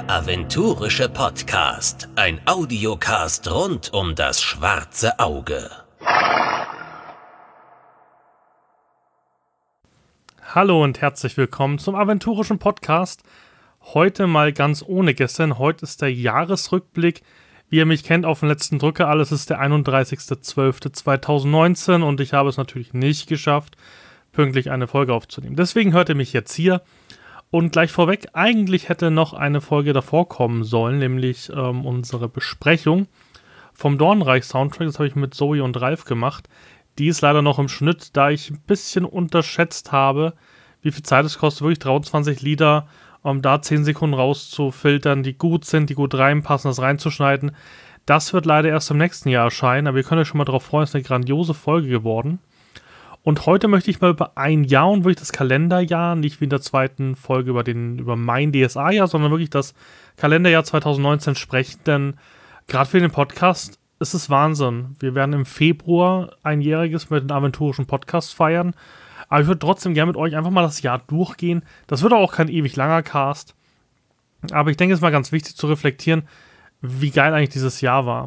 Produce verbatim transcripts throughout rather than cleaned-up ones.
Der aventurische Podcast, ein Audiocast rund um das schwarze Auge. Hallo und herzlich willkommen zum aventurischen Podcast. Heute mal ganz ohne gestern. Heute ist der Jahresrückblick. Wie ihr mich kennt, auf den letzten Drücker alles ist der einunddreißigster zwölfter zweitausendneunzehn und ich habe es natürlich nicht geschafft, pünktlich eine Folge aufzunehmen. Deswegen hört ihr mich jetzt hier. Und gleich vorweg, eigentlich hätte noch eine Folge davor kommen sollen, nämlich ähm, unsere Besprechung vom Dornenreich-Soundtrack. Das habe ich mit Zoe und Ralf gemacht. Die ist leider noch im Schnitt, da ich ein bisschen unterschätzt habe, wie viel Zeit es kostet, wirklich dreiundzwanzig Lieder, um da zehn Sekunden rauszufiltern, die gut sind, die gut reinpassen, das reinzuschneiden. Das wird leider erst im nächsten Jahr erscheinen, aber ihr könnt euch schon mal darauf freuen, es ist eine grandiose Folge geworden. Und heute möchte ich mal über ein Jahr und wirklich das Kalenderjahr, nicht wie in der zweiten Folge über, den, über mein D S A-Jahr, sondern wirklich das Kalenderjahr zweitausendneunzehn sprechen, denn gerade für den Podcast ist es Wahnsinn. Wir werden im Februar einjähriges mit dem aventurischen Podcast feiern, aber ich würde trotzdem gerne mit euch einfach mal das Jahr durchgehen. Das wird auch kein ewig langer Cast, aber ich denke, es ist mal ganz wichtig zu reflektieren, wie geil eigentlich dieses Jahr war.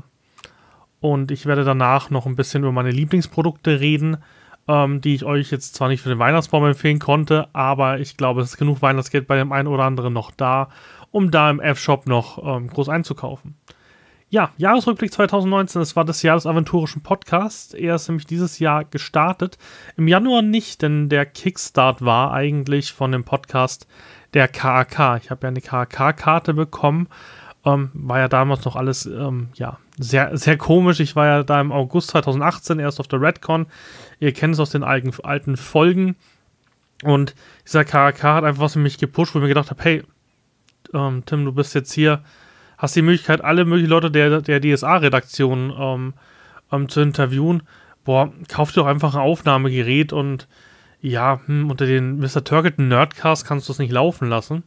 Und ich werde danach noch ein bisschen über meine Lieblingsprodukte reden, Ähm, die ich euch jetzt zwar nicht für den Weihnachtsbaum empfehlen konnte, aber ich glaube, es ist genug Weihnachtsgeld bei dem einen oder anderen noch da, um da im F-Shop noch ähm, groß einzukaufen. Ja, Jahresrückblick zweitausendneunzehn, es war das Jahr des aventurischen Podcasts. Er ist nämlich dieses Jahr gestartet. Im Januar nicht, denn der Kickstart war eigentlich von dem Podcast der K A K. Ich habe ja eine K A K-Karte bekommen. Ähm, war ja damals noch alles, ähm, ja, sehr, sehr komisch. Ich war ja da im August zweitausendachtzehn erst auf der Redcon. Ihr kennt es aus den alten, alten Folgen. Und dieser K A K hat einfach was für mich gepusht, wo ich mir gedacht habe, hey, ähm, Tim, du bist jetzt hier, hast die Möglichkeit, alle möglichen Leute der, der D S A-Redaktion ähm, ähm, zu interviewen. Boah, kauf dir doch einfach ein Aufnahmegerät und ja, hm, unter den Mister Turkleton Nerdcast kannst du es nicht laufen lassen.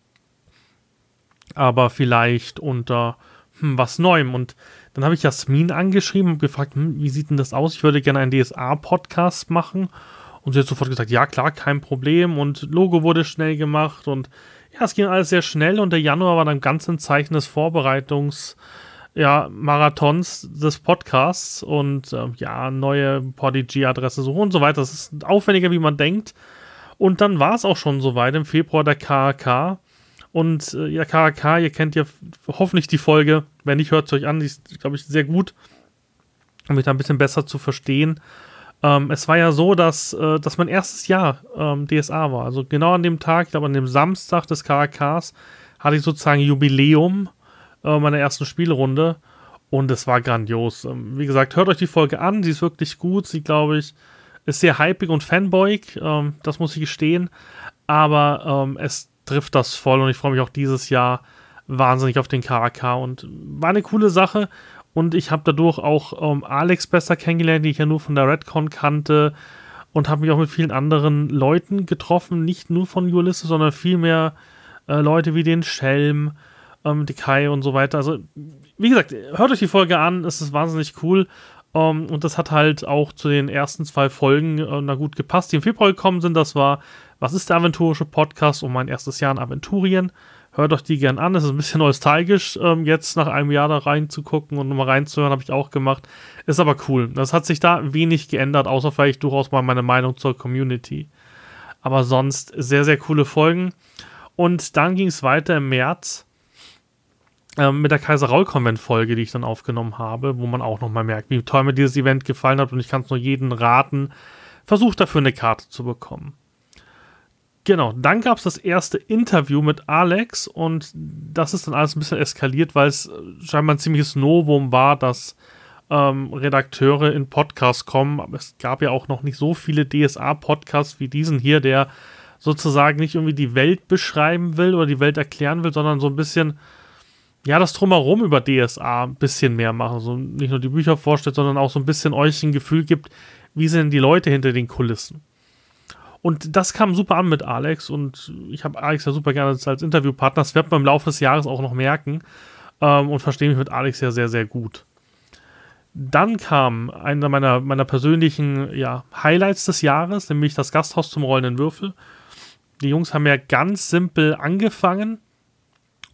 Aber vielleicht unter hm, was Neuem. Und dann habe ich Jasmin angeschrieben und gefragt, hm, wie sieht denn das aus? Ich würde gerne einen D S A-Podcast machen. Und sie hat sofort gesagt, ja klar, kein Problem. Und Logo wurde schnell gemacht. Und ja, es ging alles sehr schnell. Und der Januar war dann ganz ein Zeichen des Vorbereitungs- ja, Marathons des Podcasts. Und äh, ja, neue Podigy-Adresse suchen und so weiter. Das ist aufwendiger, wie man denkt. Und dann war es auch schon soweit im Februar der K A K. Und äh, ja, K A K, ihr kennt ja hoffentlich die Folge. Wenn nicht, hört es euch an. Die ist, glaube ich, sehr gut, um mich da ein bisschen besser zu verstehen. Ähm, es war ja so, dass, äh, dass mein erstes Jahr ähm, D S A war. Also genau an dem Tag, ich glaube an dem Samstag des K A Ks, hatte ich sozusagen Jubiläum äh, meiner ersten Spielrunde. Und es war grandios. Ähm, wie gesagt, hört euch die Folge an. Sie ist wirklich gut. Sie, glaube ich, ist sehr hypig und fanboyig. Ähm, das muss ich gestehen. Aber ähm, es trifft das voll und ich freue mich auch dieses Jahr wahnsinnig auf den K A K und war eine coole Sache und ich habe dadurch auch ähm, Alex besser kennengelernt, die ich ja nur von der Redcon kannte und habe mich auch mit vielen anderen Leuten getroffen, nicht nur von Ulysses, sondern vielmehr äh, Leute wie den Schelm, ähm, die Kai und so weiter. Also wie gesagt, hört euch die Folge an, es ist wahnsinnig cool. Um, und das hat halt auch zu den ersten zwei Folgen äh, na gut gepasst, die im Februar gekommen sind. Das war, was ist der aventurische Podcast und mein erstes Jahr in Aventurien. Hört euch die gern an, es ist ein bisschen nostalgisch, ähm, jetzt nach einem Jahr da reinzugucken und nochmal reinzuhören, habe ich auch gemacht. Ist aber cool. Das hat sich da wenig geändert, außer vielleicht durchaus mal meine Meinung zur Community. Aber sonst sehr, sehr coole Folgen. Und dann ging es weiter im März mit der Kaiser-Raul-Konvent-Folge, die ich dann aufgenommen habe, wo man auch nochmal merkt, wie toll mir dieses Event gefallen hat und ich kann es nur jedem raten, versucht dafür eine Karte zu bekommen. Genau, dann gab es das erste Interview mit Alex und das ist dann alles ein bisschen eskaliert, weil es scheinbar ein ziemliches Novum war, dass ähm, Redakteure in Podcasts kommen, aber es gab ja auch noch nicht so viele D S A-Podcasts wie diesen hier, der sozusagen nicht irgendwie die Welt beschreiben will oder die Welt erklären will, sondern so ein bisschen ja, das Drumherum über D S A ein bisschen mehr machen. So nicht nur die Bücher vorstellt, sondern auch so ein bisschen euch ein Gefühl gibt, wie sind die Leute hinter den Kulissen. Und das kam super an mit Alex und ich habe Alex ja super gerne als Interviewpartner. Das wird man im Laufe des Jahres auch noch merken ähm, und verstehe mich mit Alex ja sehr, sehr gut. Dann kam einer meiner, meiner persönlichen ja, Highlights des Jahres, nämlich das Gasthaus zum rollenden Würfel. Die Jungs haben ja ganz simpel angefangen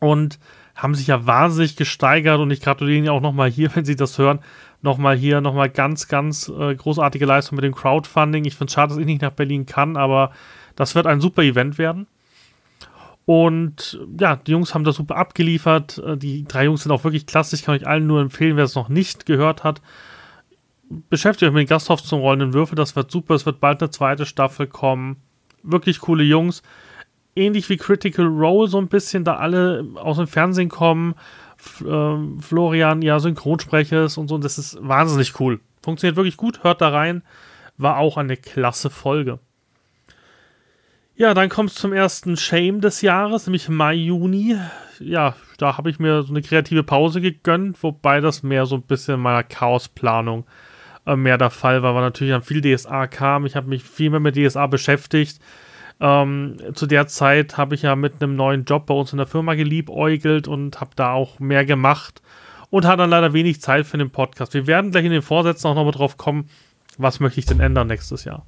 und haben sich ja wahnsinnig gesteigert und ich gratuliere Ihnen auch nochmal hier, wenn Sie das hören, nochmal hier, nochmal ganz, ganz äh, großartige Leistung mit dem Crowdfunding. Ich finde es schade, dass ich nicht nach Berlin kann, aber das wird ein super Event werden. Und ja, die Jungs haben das super abgeliefert. Die drei Jungs sind auch wirklich klasse. Ich kann euch allen nur empfehlen, wer es noch nicht gehört hat. Beschäftigt euch mit den Gasthof zum rollenden Würfel. Das wird super. Es wird bald eine zweite Staffel kommen. Wirklich coole Jungs. Ähnlich wie Critical Role so ein bisschen, da alle aus dem Fernsehen kommen. F- äh, Florian, ja, Synchronsprecher ist und so. Und das ist wahnsinnig cool. Funktioniert wirklich gut. Hört da rein. War auch eine klasse Folge. Ja, dann kommt es zum ersten Shame des Jahres, nämlich Mai, Juni. Ja, da habe ich mir so eine kreative Pause gegönnt, wobei das mehr so ein bisschen meiner Chaosplanung äh, mehr der Fall war, weil natürlich dann viel D S A kam. Ich habe mich viel mehr mit D S A beschäftigt. Ähm, zu der Zeit habe ich ja mit einem neuen Job bei uns in der Firma geliebäugelt und habe da auch mehr gemacht und hatte dann leider wenig Zeit für den Podcast. Wir werden gleich in den Vorsätzen auch nochmal drauf kommen, was möchte ich denn ändern nächstes Jahr.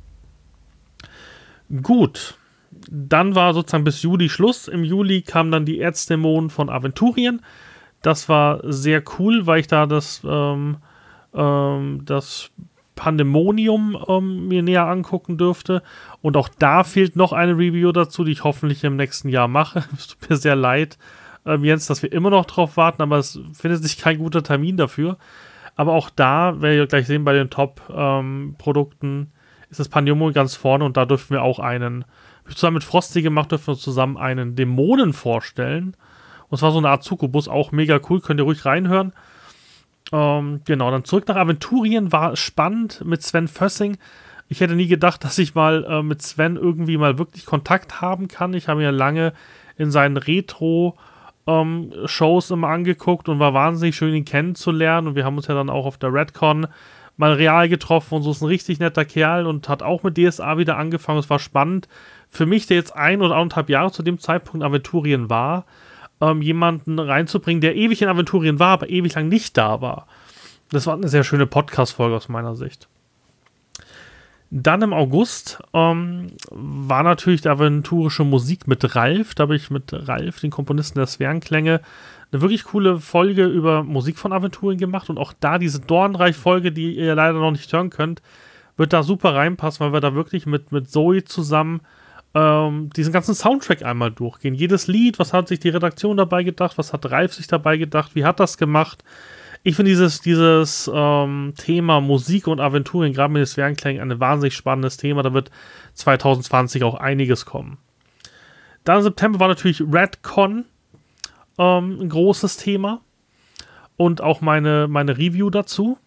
Gut. Dann war sozusagen bis Juli Schluss. Im Juli kam dann die Erzdämonen von Aventurien. Das war sehr cool, weil ich da das, ähm, ähm, das Pandemonium ähm, mir näher angucken dürfte. Und auch da fehlt noch eine Review dazu, die ich hoffentlich im nächsten Jahr mache. Es tut mir sehr leid, ähm, Jens, dass wir immer noch drauf warten, aber es findet sich kein guter Termin dafür. Aber auch da, werdet ihr gleich sehen, bei den Top-Produkten ähm, ist das Pandemonium ganz vorne und da dürfen wir auch einen zusammen mit Frosty gemacht, dürfen wir zusammen einen Dämonen vorstellen. Und zwar so eine Art Succubus, auch mega cool, könnt ihr ruhig reinhören. Ähm, genau, dann zurück nach Aventurien, war spannend mit Sven Fössing. Ich hätte nie gedacht, dass ich mal äh, mit Sven irgendwie mal wirklich Kontakt haben kann. Ich habe mir lange in seinen Retro-Shows ähm, immer angeguckt und war wahnsinnig schön, ihn kennenzulernen. Und wir haben uns ja dann auch auf der Redcon mal real getroffen und so, ist ein richtig netter Kerl und hat auch mit D S A wieder angefangen. Es war spannend. Für mich, der jetzt ein oder anderthalb Jahre zu dem Zeitpunkt in Aventurien war, ähm, jemanden reinzubringen, der ewig in Aventurien war, aber ewig lang nicht da war. Das war eine sehr schöne Podcast-Folge aus meiner Sicht. Dann im August ähm, war natürlich die aventurische Musik mit Ralf. Da habe ich mit Ralf, den Komponisten der Sphärenklänge, eine wirklich coole Folge über Musik von Aventurien gemacht. Und auch da diese Dornreich-Folge, die ihr leider noch nicht hören könnt, wird da super reinpassen, weil wir da wirklich mit, mit Zoe zusammen ähm, diesen ganzen Soundtrack einmal durchgehen. Jedes Lied, was hat sich die Redaktion dabei gedacht, was hat Ralf sich dabei gedacht, wie hat das gemacht? Ich finde dieses, dieses ähm, Thema Musik und Aventurien, gerade mit den Sphärenklängen, ein wahnsinnig spannendes Thema. Da wird zwanzig zwanzig auch einiges kommen. Dann im September war natürlich Redcon ähm, ein großes Thema und auch meine, meine Review dazu.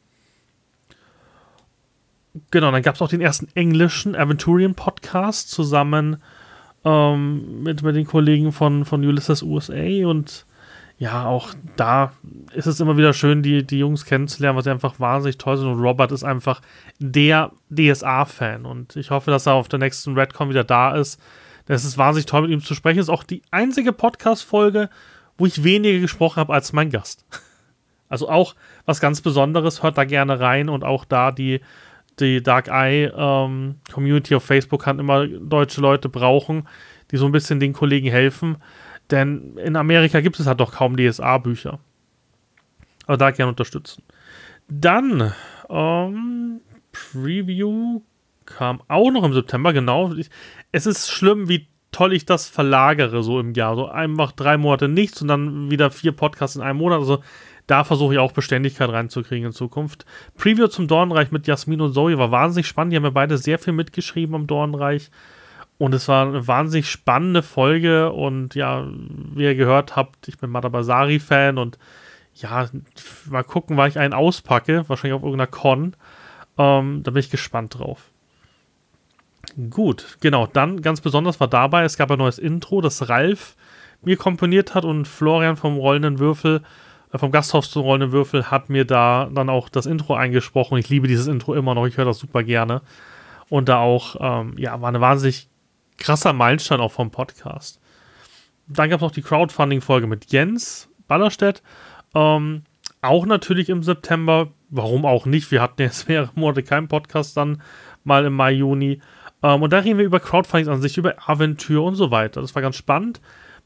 Genau, dann gab es auch den ersten englischen Aventurien-Podcast zusammen ähm, mit, mit den Kollegen von, von Ulysses U S A und ja, auch da ist es immer wieder schön, die, die Jungs kennenzulernen, weil sie einfach wahnsinnig toll sind und Robert ist einfach der D S A-Fan und ich hoffe, dass er auf der nächsten Redcon wieder da ist. Es ist wahnsinnig toll, mit ihm zu sprechen. Es ist auch die einzige Podcast-Folge, wo ich weniger gesprochen habe als mein Gast. Also auch was ganz Besonderes, hört da gerne rein und auch da die Die Dark Eye ähm, Community auf Facebook kann immer deutsche Leute brauchen, die so ein bisschen den Kollegen helfen. Denn in Amerika gibt es halt doch kaum D S A-Bücher. Aber da gerne unterstützen. Dann, ähm, Preview kam auch noch im September, genau. Es ist schlimm, wie toll ich das verlagere so im Jahr. So einfach drei Monate nichts und dann wieder vier Podcasts in einem Monat. Also da versuche ich auch Beständigkeit reinzukriegen in Zukunft. Preview zum Dornreich mit Jasmin und Zoe war wahnsinnig spannend. Die haben ja beide sehr viel mitgeschrieben am Dornreich. Und es war eine wahnsinnig spannende Folge. Und ja, wie ihr gehört habt, ich bin Madabasari-Fan. Und ja, mal gucken, wann ich einen auspacke. Wahrscheinlich auf irgendeiner Con. Ähm, da bin ich gespannt drauf. Gut, genau. Dann ganz besonders war dabei, es gab ein neues Intro, das Ralf mir komponiert hat. Und Florian vom Rollenden Würfel vom Gasthaus zum Rollenden Würfel hat mir da dann auch das Intro eingesprochen. Ich liebe dieses Intro immer noch, ich höre das super gerne. Und da auch, ähm, ja, war eine wahnsinnig krasser Meilenstein auch vom Podcast. Dann gab es noch die Crowdfunding-Folge mit Jens Ballerstedt. Ähm, auch natürlich im September. Warum auch nicht? Wir hatten jetzt mehrere Monate keinen Podcast dann mal im Mai, Juni. Ähm, und da reden wir über Crowdfunding an sich, über Aventur und so weiter. Das war ganz spannend.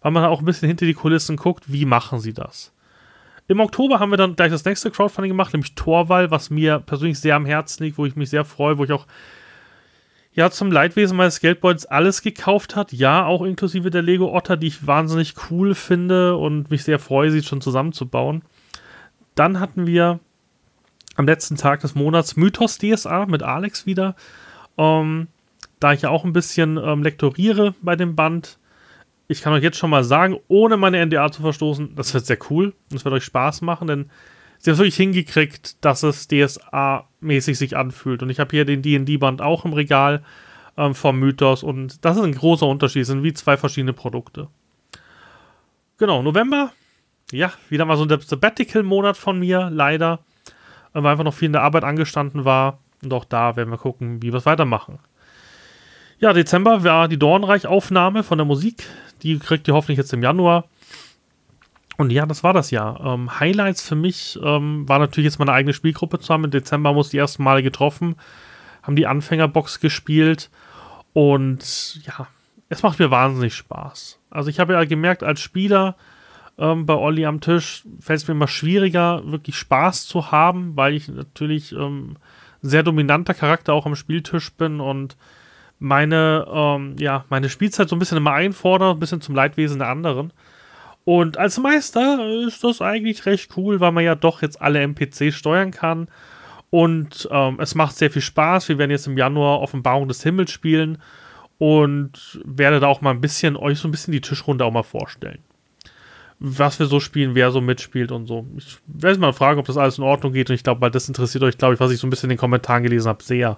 weil man auch ein bisschen hinter die Kulissen guckt, wie machen sie das. Im Oktober haben wir dann gleich das nächste Crowdfunding gemacht, nämlich Torvald, was mir persönlich sehr am Herzen liegt, wo ich mich sehr freue, wo ich auch ja zum Leidwesen meines Geldbeutels alles gekauft hat. Ja, auch inklusive der Lego Otter, die ich wahnsinnig cool finde und mich sehr freue, sie schon zusammenzubauen. Dann hatten wir am letzten Tag des Monats Mythos D S A mit Alex wieder. Ähm, da ich ja auch ein bisschen ähm, lektoriere bei dem Band. Ich kann euch jetzt schon mal sagen, ohne meine N D A zu verstoßen, das wird sehr cool. Das wird euch Spaß machen, denn sie haben es wirklich hingekriegt, dass es D S A-mäßig sich anfühlt. Und ich habe hier den D und D-Band auch im Regal ähm, vom Mythos. Und das ist ein großer Unterschied. Es sind wie zwei verschiedene Produkte. Genau, November. Ja, wieder mal so ein Sabbatical-Monat von mir, leider. Weil einfach noch viel in der Arbeit angestanden war. Und auch da werden wir gucken, wie wir es weitermachen. Ja, Dezember war die Dornreich-Aufnahme von der Musik. Die kriegt ihr hoffentlich jetzt im Januar. Und ja, das war das Jahr. Ähm, Highlights für mich ähm, war natürlich jetzt meine eigene Spielgruppe zu haben. Im Dezember haben wir uns die ersten Male getroffen, haben die Anfängerbox gespielt. Und ja, es macht mir wahnsinnig Spaß. Also ich habe ja gemerkt, als Spieler ähm, bei Olli am Tisch fällt es mir immer schwieriger, wirklich Spaß zu haben, weil ich natürlich ähm, sehr dominanter Charakter auch am Spieltisch bin und meine, ähm, ja, meine Spielzeit so ein bisschen immer einfordere, ein bisschen zum Leidwesen der anderen. Und als Meister ist das eigentlich recht cool, weil man ja doch jetzt alle N P Cs steuern kann. Und ähm, es macht sehr viel Spaß. Wir werden jetzt im Januar Offenbarung des Himmels spielen und werde da auch mal ein bisschen, euch so ein bisschen die Tischrunde auch mal vorstellen. Was wir so spielen, wer so mitspielt und so. Ich werde mal fragen, ob das alles in Ordnung geht. Und ich glaube, weil das interessiert euch, glaube ich, was ich so ein bisschen in den Kommentaren gelesen habe, sehr.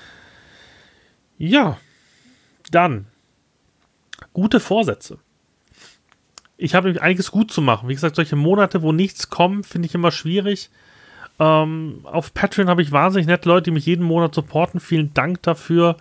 Ja, dann gute Vorsätze. Ich habe nämlich einiges gut zu machen. Wie gesagt, solche Monate, wo nichts kommt, finde ich immer schwierig. Ähm, auf Patreon habe ich wahnsinnig nette Leute, die mich jeden Monat supporten. Vielen Dank dafür.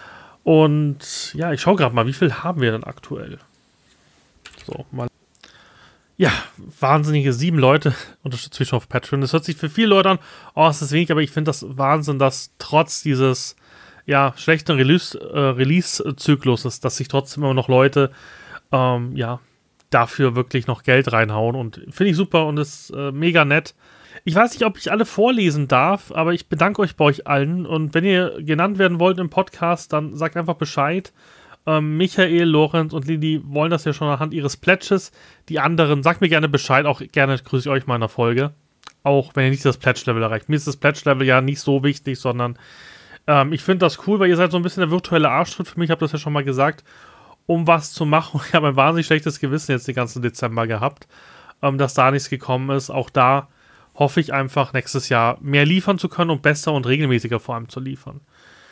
Und ja, ich schaue gerade mal, wie viel haben wir denn aktuell? So, mal. Ja, wahnsinnige sieben Leute unterstützen mich schon auf Patreon. Das hört sich für viele Leute an, oh, es ist wenig, aber ich finde das Wahnsinn, dass trotz dieses ja, schlechten Release, äh, Release-Zykluses, dass sich trotzdem immer noch Leute ähm, ja, dafür wirklich noch Geld reinhauen. Und finde ich super und ist äh, mega nett. Ich weiß nicht, ob ich alle vorlesen darf, aber ich bedanke euch bei euch allen. Und wenn ihr genannt werden wollt im Podcast, dann sagt einfach Bescheid. Ähm, Michael, Lorenz und Lili wollen das ja schon anhand ihres Pledges. Die anderen, sagt mir gerne Bescheid. Auch gerne grüße ich euch mal in der Folge. Auch wenn ihr nicht das Pledge-Level erreicht. Mir ist das Pledge-Level ja nicht so wichtig, sondern ähm, ich finde das cool, weil ihr seid so ein bisschen der virtuelle Arschtritt für mich. Ich habe das ja schon mal gesagt. Um was zu machen. Ich habe ein wahnsinnig schlechtes Gewissen jetzt den ganzen Dezember gehabt, ähm, dass da nichts gekommen ist. Auch da hoffe ich einfach, nächstes Jahr mehr liefern zu können und besser und regelmäßiger vor allem zu liefern.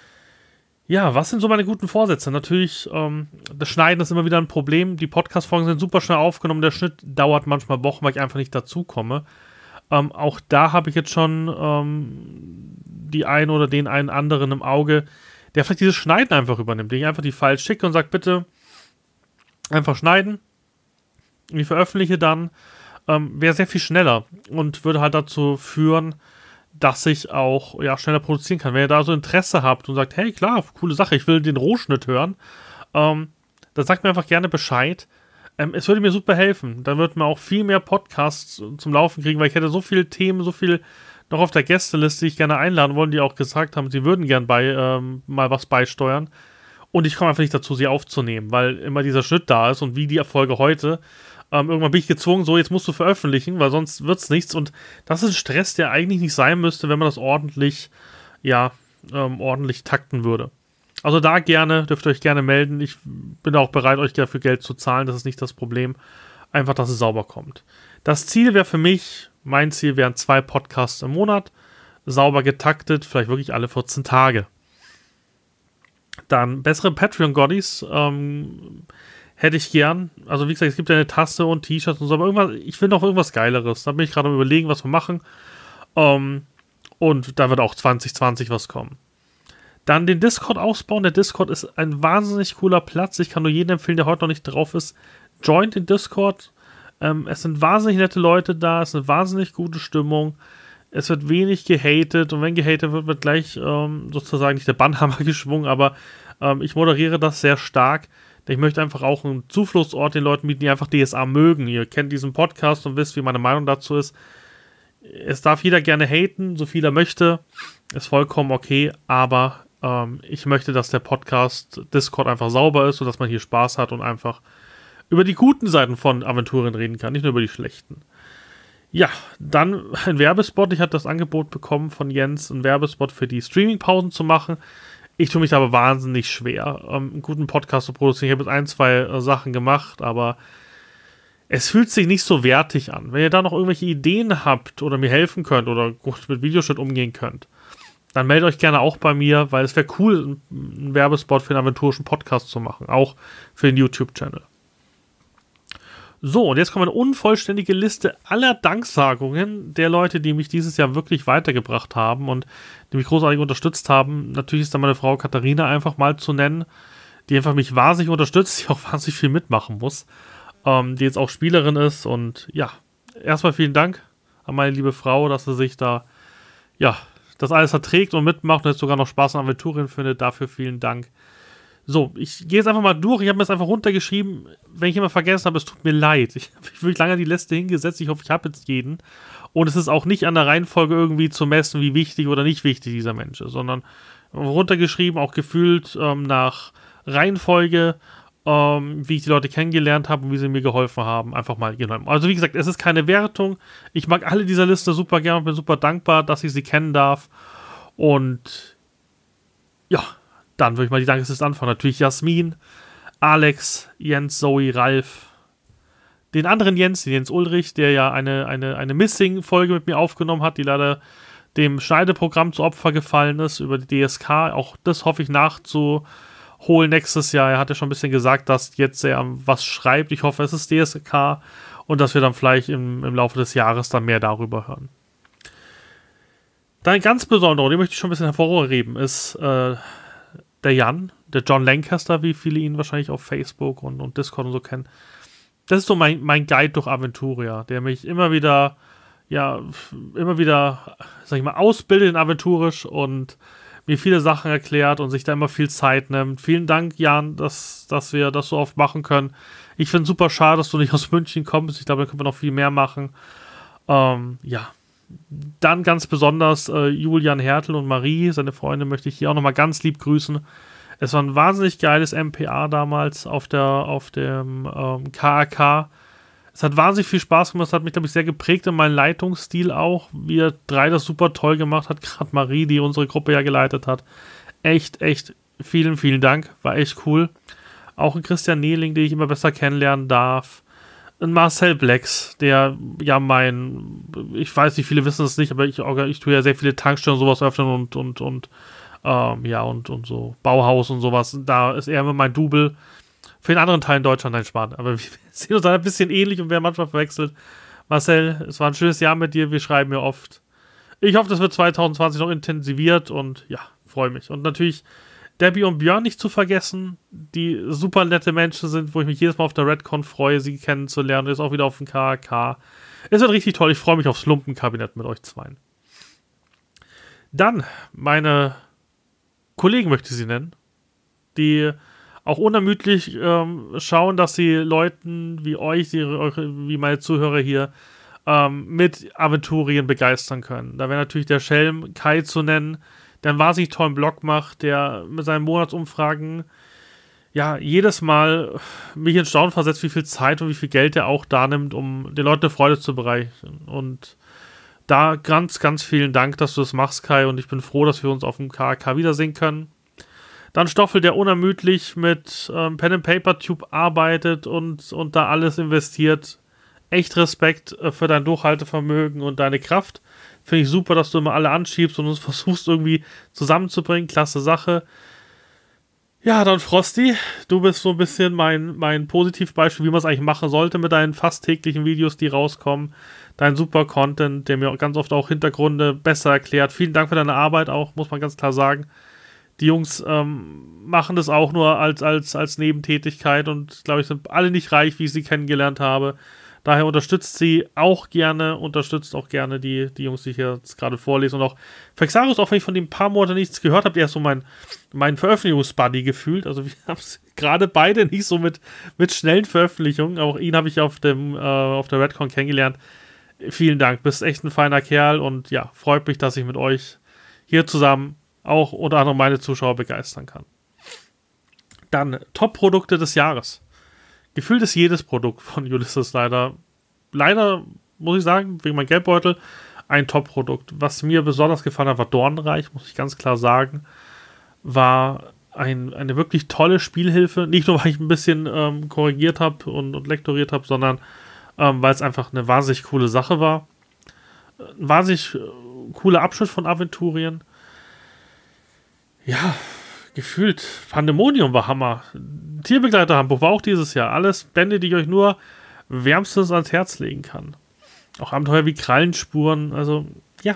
Ja, was sind so meine guten Vorsätze? Natürlich, ähm, das Schneiden ist immer wieder ein Problem. Die Podcast-Folgen sind super schnell aufgenommen. Der Schnitt dauert manchmal Wochen, weil ich einfach nicht dazu komme. Ähm, auch da habe ich jetzt schon ähm, die einen oder den einen anderen im Auge, der vielleicht dieses Schneiden einfach übernimmt, den ich einfach die Files schicke und sagt, bitte einfach schneiden. Ich veröffentliche dann. Ähm, wäre sehr viel schneller und würde halt dazu führen, dass ich auch ja, schneller produzieren kann. Wenn ihr da so Interesse habt und sagt, hey, klar, coole Sache, ich will den Rohschnitt hören, ähm, dann sagt mir einfach gerne Bescheid. Ähm, es würde mir super helfen. Dann würden wir auch viel mehr Podcasts zum Laufen kriegen, weil ich hätte so viele Themen, so viel noch auf der Gästeliste, die ich gerne einladen wollen, die auch gesagt haben, sie würden gern bei, ähm, mal was beisteuern. Und ich komme einfach nicht dazu, sie aufzunehmen, weil immer dieser Schnitt da ist und wie die Erfolge heute. Ähm, irgendwann bin ich gezwungen, so, jetzt musst du veröffentlichen, weil sonst wird es nichts. Und das ist ein Stress, der eigentlich nicht sein müsste, wenn man das ordentlich, ja, ähm, ordentlich takten würde. Also da gerne, dürft ihr euch gerne melden. Ich bin auch bereit, euch dafür Geld zu zahlen. Das ist nicht das Problem. Einfach, dass es sauber kommt. Das Ziel wäre für mich, mein Ziel wären zwei Podcasts im Monat. Sauber getaktet, vielleicht wirklich alle vierzehn Tage. Dann bessere Patreon-Goddies, ähm, hätte ich gern. Also wie gesagt, es gibt ja eine Tasse und T-Shirts und so, aber irgendwas, ich will noch irgendwas Geileres. Da bin ich gerade am Überlegen, was wir machen. Ähm, und da wird auch zwanzig zwanzig was kommen. Dann den Discord ausbauen. Der Discord ist ein wahnsinnig cooler Platz. Ich kann nur jedem empfehlen, der heute noch nicht drauf ist, joint den Discord. Ähm, es sind wahnsinnig nette Leute da. Es ist eine wahnsinnig gute Stimmung. Es wird wenig gehatet. Und wenn gehatet wird, wird gleich ähm, sozusagen nicht der Bannhammer geschwungen, aber ähm, ich moderiere das sehr stark. Ich möchte einfach auch einen Zufluchtsort den Leuten bieten, die einfach D S A mögen. Ihr kennt diesen Podcast und wisst, wie meine Meinung dazu ist. Es darf jeder gerne haten, so viel er möchte. Ist vollkommen okay, aber ähm, ich möchte, dass der Podcast Discord einfach sauber ist und dass man hier Spaß hat und einfach über die guten Seiten von Aventurien reden kann, nicht nur über die schlechten. Ja, dann ein Werbespot. Ich hatte das Angebot bekommen von Jens, einen Werbespot für die Streaming-Pausen zu machen. Ich tue mich aber wahnsinnig schwer, ähm, einen guten Podcast zu produzieren. Ich habe jetzt ein, zwei äh, Sachen gemacht, aber es fühlt sich nicht so wertig an. Wenn ihr da noch irgendwelche Ideen habt oder mir helfen könnt oder gut mit Videoschnitt umgehen könnt, dann meldet euch gerne auch bei mir, weil es wäre cool, einen Werbespot für einen aventurischen Podcast zu machen, auch für den YouTube-Channel. So, und jetzt kommt eine unvollständige Liste aller Danksagungen der Leute, die mich dieses Jahr wirklich weitergebracht haben und die mich großartig unterstützt haben. Natürlich ist da meine Frau Katharina einfach mal zu nennen, die einfach mich wahnsinnig unterstützt, die auch wahnsinnig viel mitmachen muss, ähm, die jetzt auch Spielerin ist. Und ja, erstmal vielen Dank an meine liebe Frau, dass sie sich da, ja, das alles verträgt und mitmacht und jetzt sogar noch Spaß an Aventurien findet. Dafür vielen Dank. So, ich gehe jetzt einfach mal durch. Ich habe mir das einfach runtergeschrieben. Wenn ich jemanden vergessen habe, es tut mir leid. Ich habe wirklich lange die Liste hingesetzt. Ich hoffe, ich habe jetzt jeden. Und es ist auch nicht an der Reihenfolge irgendwie zu messen, wie wichtig oder nicht wichtig dieser Mensch ist, sondern runtergeschrieben, auch gefühlt ähm, nach Reihenfolge, ähm, wie ich die Leute kennengelernt habe und wie sie mir geholfen haben, einfach mal genommen. Also wie gesagt, es ist keine Wertung. Ich mag alle dieser Liste super gerne und bin super dankbar, dass ich sie kennen darf. Und ja, dann würde ich mal die Dankesliste anfangen. Natürlich Jasmin, Alex, Jens, Zoe, Ralf, den anderen Jens, den Jens Ulrich, der ja eine, eine, eine Missing-Folge mit mir aufgenommen hat, die leider dem Schneideprogramm zu Opfer gefallen ist über die D S K. Auch das hoffe ich nachzuholen nächstes Jahr. Er hat ja schon ein bisschen gesagt, dass jetzt er was schreibt. Ich hoffe, es ist D S K und dass wir dann vielleicht im, im Laufe des Jahres dann mehr darüber hören. Dann ganz besonders, den möchte ich schon ein bisschen hervorheben, ist äh, der Jan, der John Lancaster, wie viele ihn wahrscheinlich auf Facebook und, und Discord und so kennen. Das ist so mein, mein Guide durch Aventuria, der mich immer wieder, ja, immer wieder, sag ich mal, ausbildet in Aventurisch und mir viele Sachen erklärt und sich da immer viel Zeit nimmt. Vielen Dank, Jan, dass, dass wir das so oft machen können. Ich finde es super schade, dass du nicht aus München kommst. Ich glaube, da können wir noch viel mehr machen. Ähm, ja. Dann ganz besonders äh, Julian Hertel und Marie, seine Freunde, möchte ich hier auch nochmal ganz lieb grüßen. Es war ein wahnsinnig geiles M P A damals auf der auf dem ähm, K A K. Es hat wahnsinnig viel Spaß gemacht, es hat mich, glaube ich, sehr geprägt in meinem Leitungsstil auch. Wir drei das super toll gemacht hat, gerade Marie, die unsere Gruppe ja geleitet hat. Echt, echt, vielen, vielen Dank, war echt cool. Auch ein Christian Nehling, den ich immer besser kennenlernen darf. Ein Marcel Blacks, der ja mein, ich weiß nicht, viele wissen es nicht, aber ich, ich tue ja sehr viele Tankstellen und sowas öffnen und, und, und, ähm, ja, und, und so Bauhaus und sowas. Da ist er immer mein Double. Für den anderen Teil in Deutschland ein Sparen. Aber wir sehen uns ein bisschen ähnlich und werden manchmal verwechselt. Marcel, es war ein schönes Jahr mit dir, wir schreiben ja oft. Ich hoffe, das wird zwanzig zwanzig noch intensiviert und ja, freue mich. Und natürlich Debbie und Björn nicht zu vergessen, die super nette Menschen sind, wo ich mich jedes Mal auf der Redcon freue, sie kennenzulernen. Jetzt auch wieder auf dem K A K. Es wird richtig toll. Ich freue mich aufs Lumpenkabinett mit euch zweien. Dann meine Kollegen, möchte ich sie nennen, die auch unermüdlich ähm, schauen, dass sie Leuten wie euch, die, wie meine Zuhörer hier, ähm, mit Aventurien begeistern können. Da wäre natürlich der Schelm Kai zu nennen, der einen wahnsinnig tollen Blog macht, der mit seinen Monatsumfragen ja jedes Mal mich in Staunen versetzt, wie viel Zeit und wie viel Geld er auch da nimmt, um den Leuten eine Freude zu bereichern. Und da ganz, ganz vielen Dank, dass du das machst, Kai, und ich bin froh, dass wir uns auf dem K A K wiedersehen können. Dann Stoffel, der unermüdlich mit ähm, Pen and Paper Tube arbeitet und, und da alles investiert. Echt Respekt äh, für dein Durchhaltevermögen und deine Kraft. Finde ich super, dass du immer alle anschiebst und uns versuchst irgendwie zusammenzubringen. Klasse Sache. Ja, dann Frosty, du bist so ein bisschen mein, mein Positivbeispiel, wie man es eigentlich machen sollte mit deinen fast täglichen Videos, die rauskommen. Dein super Content, der mir ganz oft auch Hintergründe besser erklärt. Vielen Dank für deine Arbeit auch, muss man ganz klar sagen. Die Jungs ähm, machen das auch nur als, als, als Nebentätigkeit und, glaube ich, sind alle nicht reich, wie ich sie kennengelernt habe. Daher unterstützt sie auch gerne, unterstützt auch gerne die, die Jungs, die ich jetzt gerade vorlese. Und auch Vexarius, auch wenn ich von dem ein paar Monate nichts gehört habe, der ist so mein, mein Veröffentlichungsbuddy gefühlt. Also wir haben es gerade beide nicht so mit, mit schnellen Veröffentlichungen. Auch ihn habe ich auf, dem, äh, auf der Redcon kennengelernt. Vielen Dank, bist echt ein feiner Kerl und ja, freut mich, dass ich mit euch hier zusammen auch unter anderem meine Zuschauer begeistern kann. Dann Top-Produkte des Jahres. Gefühlt ist jedes Produkt von Ulysses leider, leider, muss ich sagen, wegen meinem Geldbeutel, ein Top-Produkt. Was mir besonders gefallen hat, war Dornenreich, muss ich ganz klar sagen. War ein, eine wirklich tolle Spielhilfe. Nicht nur, weil ich ein bisschen ähm, korrigiert habe und, und lektoriert habe, sondern ähm, weil es einfach eine wahnsinnig coole Sache war. Ein wahnsinnig äh, cooler Abschnitt von Aventurien. Ja, gefühlt. Pandemonium war Hammer. Tierbegleiter-Handbuch war auch dieses Jahr. Alles Bände, die ich euch nur wärmstens ans Herz legen kann. Auch Abenteuer wie Krallenspuren. Also, ja.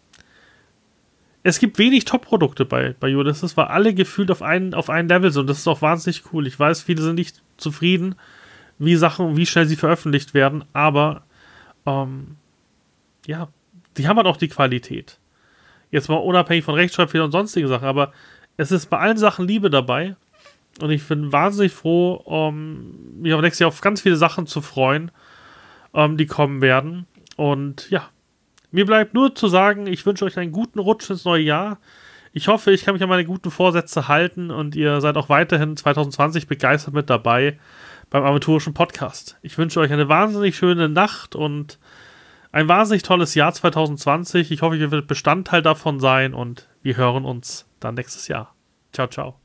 Es gibt wenig Top-Produkte bei, bei Ulysses, weil alle gefühlt auf ein, auf ein Level sind. Und das ist auch wahnsinnig cool. Ich weiß, viele sind nicht zufrieden, wie Sachen, wie schnell sie veröffentlicht werden. Aber, ähm, ja, die haben halt auch die Qualität. Jetzt mal unabhängig von Rechtschreibfehlern und sonstigen Sachen. Aber es ist bei allen Sachen Liebe dabei. Und ich bin wahnsinnig froh, um mich auf nächstes Jahr auf ganz viele Sachen zu freuen, um, die kommen werden. Und ja, mir bleibt nur zu sagen, ich wünsche euch einen guten Rutsch ins neue Jahr. Ich hoffe, ich kann mich an meine guten Vorsätze halten und ihr seid auch weiterhin zwanzig zwanzig begeistert mit dabei beim Aventurischen Podcast. Ich wünsche euch eine wahnsinnig schöne Nacht und ein wahnsinnig tolles Jahr zwanzig zwanzig. Ich hoffe, ihr werdet Bestandteil davon sein und wir hören uns dann nächstes Jahr. Ciao, ciao.